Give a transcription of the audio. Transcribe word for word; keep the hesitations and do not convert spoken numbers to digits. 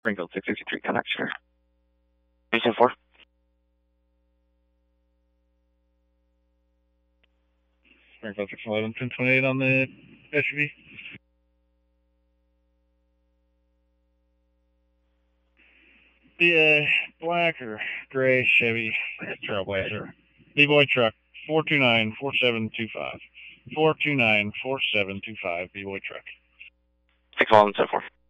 Springfield six sixty-three, contact share. three ten four. Springfield six eleven, ten twenty-eight on the S U V. The uh, black or gray Chevy Trailblazer. B-Boy truck, four two nine, four seven two five. four two nine, four seven two five, B-Boy truck. six one seven four.